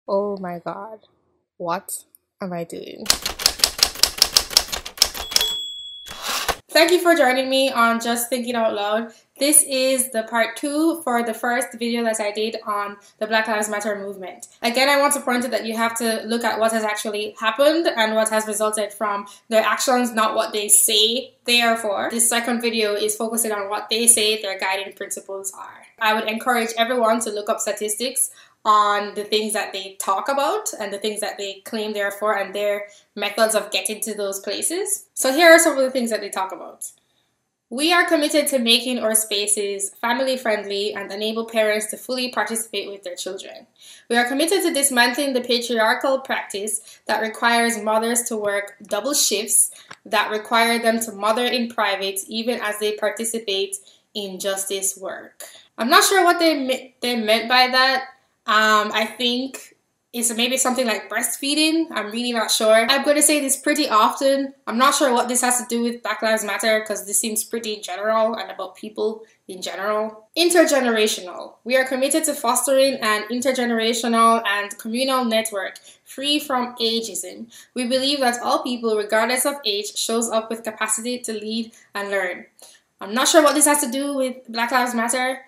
Oh my God, what am I doing? Thank you for joining me on Just Thinking Out Loud. This is the part 2 for the first video that I did on the Black Lives Matter movement. Again, I want to point out that you have to look at what has actually happened and what has resulted from their actions, not what they say they are for. This second video is focusing on what they say their guiding principles are. I would encourage everyone to look up statistics on the things that they talk about and the things that they claim they're for and their methods of getting to those places. So here are some of the things that they talk about. We are committed to making our spaces family friendly and enable parents to fully participate with their children. We are committed to dismantling the patriarchal practice that requires mothers to work double shifts, that require them to mother in private even as they participate in justice work. I'm not sure what they meant by that. I think it's maybe something like breastfeeding. I'm really not sure. I'm going to say this pretty often. I'm not sure what this has to do with Black Lives Matter because this seems pretty general and about people in general. Intergenerational. We are committed to fostering an intergenerational and communal network free from ageism. We believe that all people, regardless of age, shows up with capacity to lead and learn. I'm not sure what this has to do with Black Lives Matter,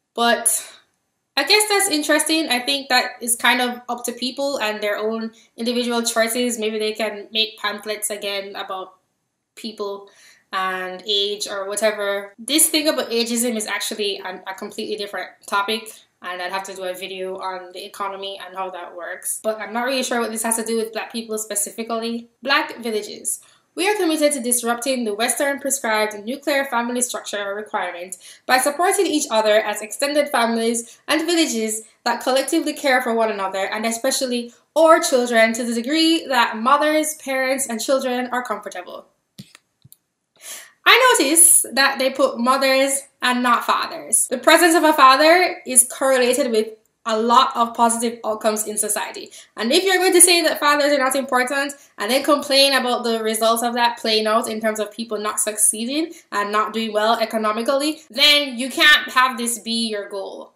but I guess that's interesting. I think that is kind of up to people and their own individual choices. Maybe they can make pamphlets again about people and age or whatever. This thing about ageism is actually a completely different topic, and I'd have to do a video on the economy and how that works. But I'm not really sure what this has to do with Black people specifically. Black villages. We are committed to disrupting the Western prescribed nuclear family structure requirement by supporting each other as extended families and villages that collectively care for one another and especially our children to the degree that mothers, parents, and children are comfortable. I notice that they put mothers and not fathers. The presence of a father is correlated with a lot of positive outcomes in society. And if you're going to say that fathers are not important and then complain about the results of that playing out in terms of people not succeeding and not doing well economically, then you can't have this be your goal.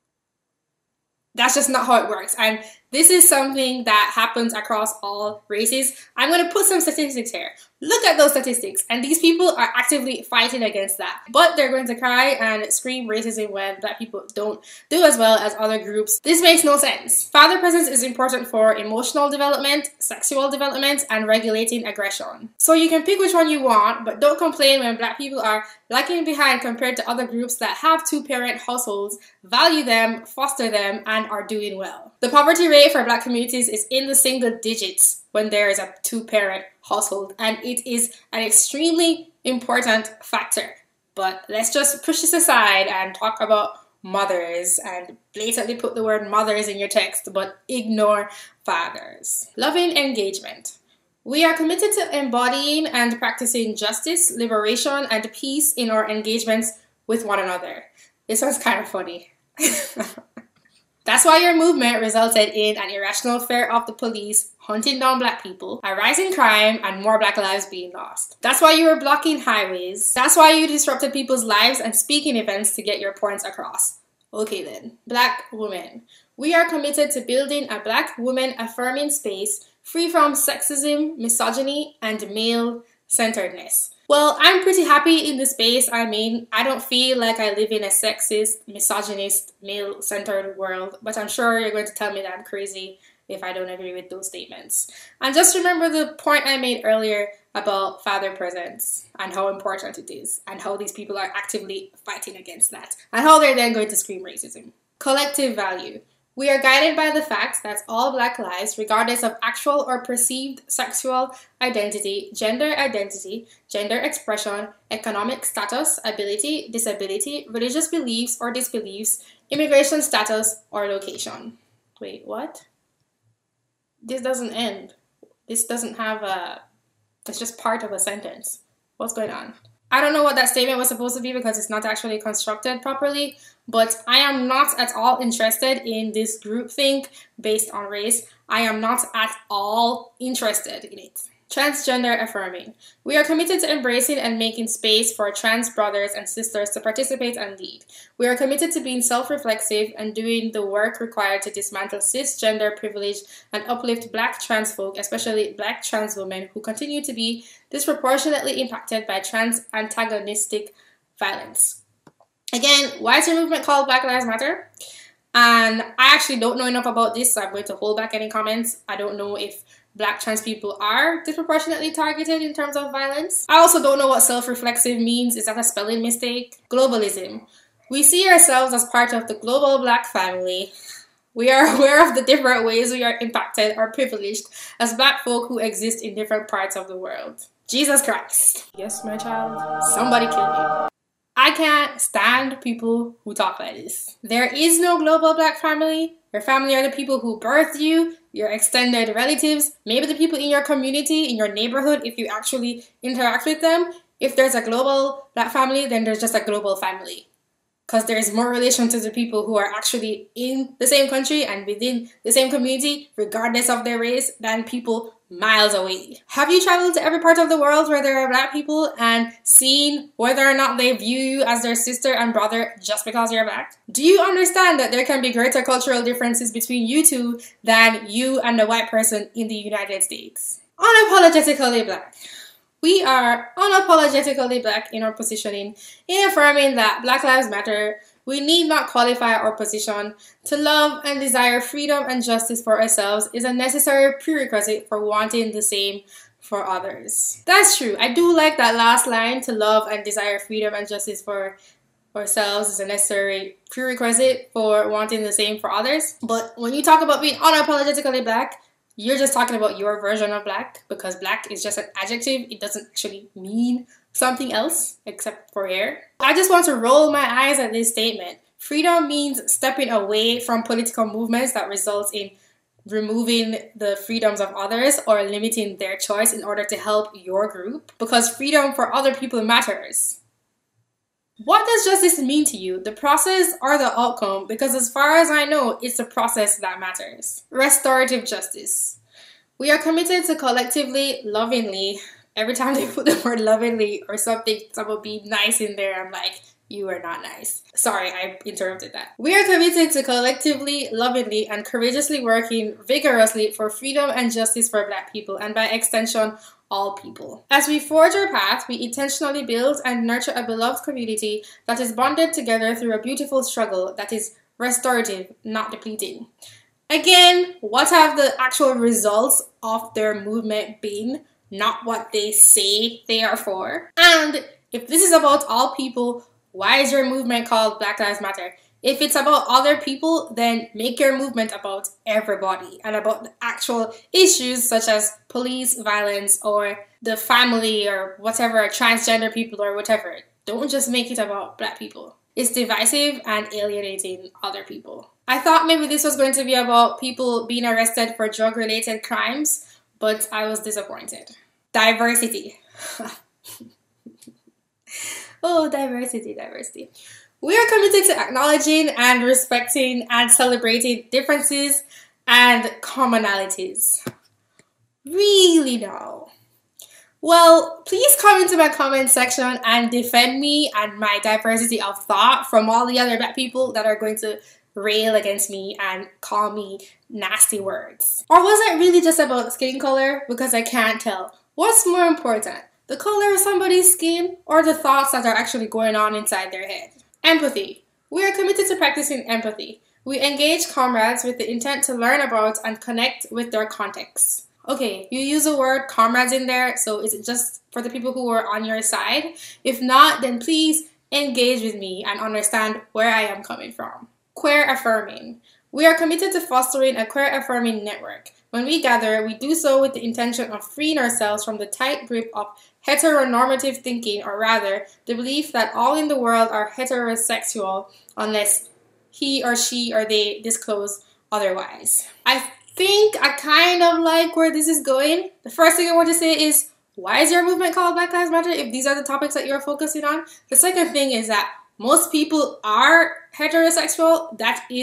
That's just not how it works. And this is something that happens across all races. I'm going to put some statistics here. Look at those statistics. And these people are actively fighting against that. But they're going to cry and scream racism when Black people don't do as well as other groups. This makes no sense. Father presence is important for emotional development, sexual development, and regulating aggression. So you can pick which one you want, but don't complain when Black people are lagging behind compared to other groups that have two-parent households, value them, foster them, and are doing well. The poverty rate for Black communities is in the single digits when there is a two-parent household, and it is an extremely important factor. But let's just push this aside and talk about mothers and blatantly put the word mothers in your text, but ignore fathers. Loving engagement. We are committed to embodying and practicing justice, liberation, and peace in our engagements with one another. This one's kind of funny. That's why your movement resulted in an irrational fear of the police hunting down Black people, a rise in crime, and more Black lives being lost. That's why you were blocking highways. That's why you disrupted people's lives and speaking events to get your points across. Okay then. Black women. We are committed to building a Black woman affirming space free from sexism, misogyny, and male-centeredness. Well, I'm pretty happy in the space I'm in. I don't feel like I live in a sexist, misogynist, male-centered world, but I'm sure you're going to tell me that I'm crazy if I don't agree with those statements. And just remember the point I made earlier about father presence and how important it is and how these people are actively fighting against that and how they're then going to scream racism. Collective value. We are guided by the fact that all Black lives, regardless of actual or perceived sexual identity, gender expression, economic status, ability, disability, religious beliefs or disbeliefs, immigration status, or location. Wait, what? This doesn't end. This doesn't have a... It's just part of a sentence. What's going on? I don't know what that statement was supposed to be because it's not actually constructed properly, but I am not at all interested in this groupthink based on race. I am not at all interested in it. Transgender affirming. We are committed to embracing and making space for trans brothers and sisters to participate and lead. We are committed to being self-reflexive and doing the work required to dismantle cisgender privilege and uplift Black trans folk, especially Black trans women who continue to be disproportionately impacted by trans antagonistic violence. Again, why is your movement called Black Lives Matter? And I actually don't know enough about this, so I'm going to hold back any comments. I don't know if Black trans people are disproportionately targeted in terms of violence. I also don't know what self-reflexive means. Is that a spelling mistake? Globalism. We see ourselves as part of the global Black family. We are aware of the different ways we are impacted or privileged as Black folk who exist in different parts of the world. Jesus Christ. Yes, my child. Somebody kill me. I can't stand people who talk like this. There is no global Black family. Your family are the people who birthed you, your extended relatives, maybe the people in your community, in your neighborhood, if you actually interact with them. If there's a global Black family, then there's just a global family. Because there's more relation to the people who are actually in the same country and within the same community, regardless of their race, than people miles away. Have you traveled to every part of the world where there are Black people and seen whether or not they view you as their sister and brother just because you're Black? Do you understand that there can be greater cultural differences between you two than you and a white person in the United States? Unapologetically Black. We are unapologetically Black in our positioning, in affirming that Black Lives Matter. We need not qualify our position. To love and desire freedom and justice for ourselves is a necessary prerequisite for wanting the same for others. That's true. I do like that last line, to love and desire freedom and justice for ourselves is a necessary prerequisite for wanting the same for others. But when you talk about being unapologetically Black, you're just talking about your version of Black, because Black is just an adjective. It doesn't actually mean something else except for hair. I just want to roll my eyes at this statement. Freedom means stepping away from political movements that results in removing the freedoms of others or limiting their choice in order to help your group, because freedom for other people matters. What does justice mean to you? The process or the outcome? Because as far as I know, it's the process that matters. Restorative justice. We are committed to collectively, lovingly. Every time they put the word lovingly or something about being nice in there, I'm like, you are not nice. Sorry, I interrupted that. We are committed to collectively, lovingly, and courageously working vigorously for freedom and justice for Black people, and by extension, all people. As we forge our path, we intentionally build and nurture a beloved community that is bonded together through a beautiful struggle that is restorative, not depleting. Again, what have the actual results of their movement been? Not what they say they are for. And if this is about all people, why is your movement called Black Lives Matter? If it's about other people, then make your movement about everybody and about the actual issues such as police violence or the family or whatever, transgender people or whatever. Don't just make it about Black people. It's divisive and alienating other people. I thought maybe this was going to be about people being arrested for drug-related crimes, but I was disappointed. Diversity. Oh, diversity. We are committed to acknowledging and respecting and celebrating differences and commonalities. Really now? Well, please come into my comment section and defend me and my diversity of thought from all the other Black people that are going to rail against me and call me nasty words. Or was it really just about skin color? Because I can't tell. What's more important? The color of somebody's skin or the thoughts that are actually going on inside their head? Empathy. We are committed to practicing empathy. We engage comrades with the intent to learn about and connect with their contexts. Okay, you use the word comrades in there, so is it just for the people who are on your side? If not, then please engage with me and understand where I am coming from. Queer affirming. We are committed to fostering a queer affirming network. When we gather, we do so with the intention of freeing ourselves from the tight grip of heteronormative thinking, or rather, the belief that all in the world are heterosexual unless he or she or they disclose otherwise. I think I kind of like where this is going. The first thing I want to say is, why is your movement called Black Lives Matter if these are the topics that you're focusing on? The second thing is that most people are heterosexual. That is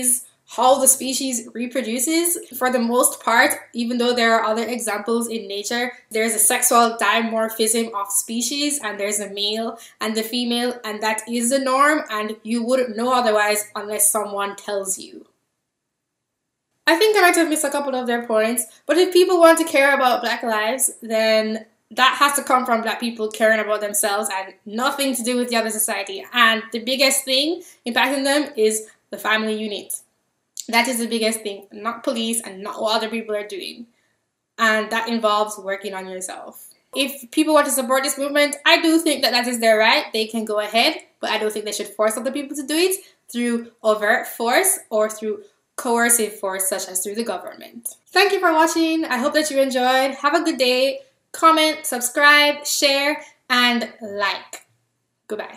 how the species reproduces. For the most part, even though there are other examples in nature, there's a sexual dimorphism of species, and there's a male and the female, and that is the norm, and you wouldn't know otherwise unless someone tells you. I think I might have missed a couple of their points, but if people want to care about Black lives, then that has to come from Black people caring about themselves and nothing to do with the other society. And the biggest thing impacting them is the family unit. That is the biggest thing, not police and not what other people are doing. And that involves working on yourself. If people want to support this movement, I do think that that is their right. They can go ahead, but I don't think they should force other people to do it through overt force or through coercive force, such as through the government. Thank you for watching. I hope that you enjoyed. Have a good day. Comment, subscribe, share, and like. Goodbye.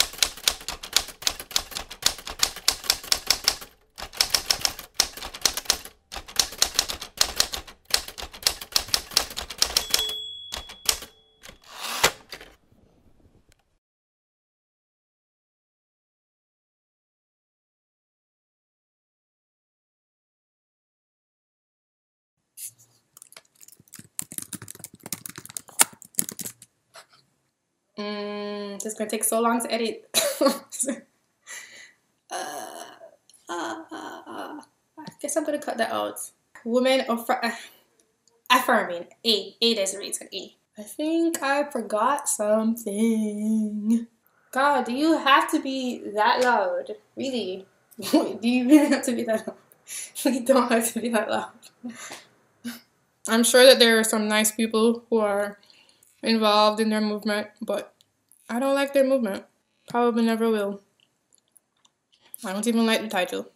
This is gonna take so long to edit. I guess I'm gonna cut that out. Women affirming. A. Desiree, it's an A. I think I forgot something. God, do you have to be that loud? Really? Do you really have to be that loud? You don't have to be that loud. I'm sure that there are some nice people who are involved in their movement, but I don't like their movement. Probably never will. I don't even like the title.